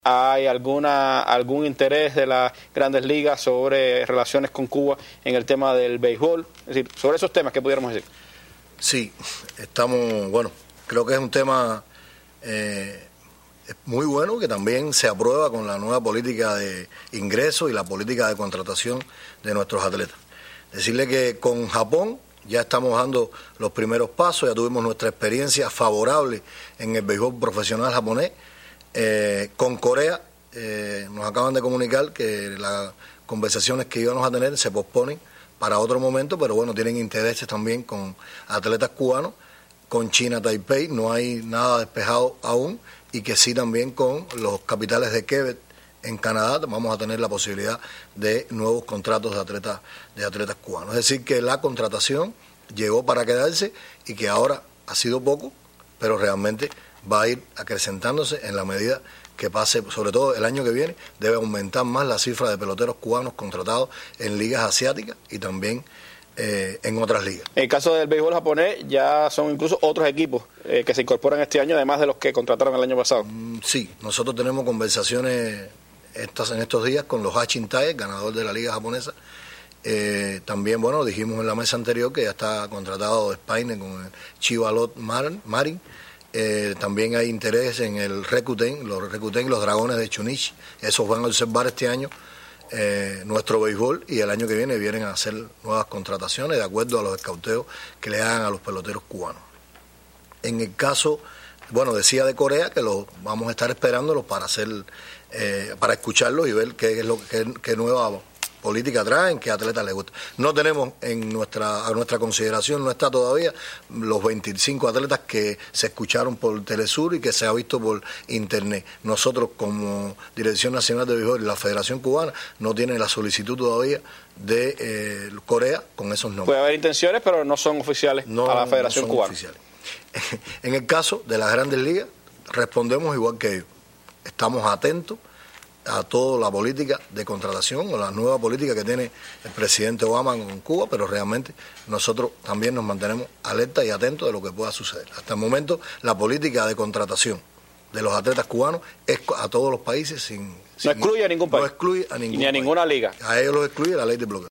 ¿Hay algún interés de las grandes ligas sobre relaciones con Cuba en el tema del béisbol? Es decir, sobre esos temas, ¿qué pudiéramos decir? Sí, creo que es un tema muy bueno, que también se aprueba con la nueva política de ingresos y la política de contratación de nuestros atletas. Decirle que con Japón ya estamos dando los primeros pasos, ya tuvimos nuestra experiencia favorable en el béisbol profesional japonés. Con Corea nos acaban de comunicar que las conversaciones que íbamos a tener se posponen para otro momento, pero bueno, tienen intereses también con atletas cubanos. Con China Taipei no hay nada despejado aún, y que sí también con los capitales de Quebec en Canadá vamos a tener la posibilidad de nuevos contratos de atletas cubanos. Es decir, que la contratación llegó para quedarse y que ahora ha sido poco, pero realmente va a ir acrecentándose en la medida que pase, sobre todo el año que viene, debe aumentar más la cifra de peloteros cubanos contratados en ligas asiáticas y también en otras ligas. En el caso del béisbol japonés, ya son incluso otros equipos que se incorporan este año, además de los que contrataron el año pasado. Sí, nosotros tenemos conversaciones en estos días con los Hanshin Tigers, ganador de la liga japonesa. También, dijimos en la mesa anterior que ya está contratado Spaine con el Chiba Lotte Marine. También hay interés en el Rakuten y los Dragones de Chunichi. Esos van a observar este año nuestro béisbol, y el año que vienen a hacer nuevas contrataciones de acuerdo a los escauteos que le hagan a los peloteros cubanos. En el caso, decía de Corea, que los vamos a estar esperándolos para para escucharlos y ver qué nueva política traen, qué atletas les gusta. No tenemos a nuestra consideración, no está todavía los 25 atletas que se escucharon por Telesur y que se ha visto por internet. Nosotros, como Dirección Nacional de Béisbol y la Federación Cubana, no tienen la solicitud todavía de Corea con esos nombres. Puede haber intenciones, pero no son oficiales a la Federación Cubana. Oficiales. En el caso de las grandes ligas, respondemos igual que ellos. Estamos atentos a toda la política de contratación o la nueva política que tiene el presidente Obama con Cuba, pero realmente nosotros también nos mantenemos alerta y atentos de lo que pueda suceder. Hasta el momento, la política de contratación de los atletas cubanos es a todos los países no excluye a ningún país. No excluye a ningún ni a ninguna liga. A ellos los excluye la ley de bloqueo.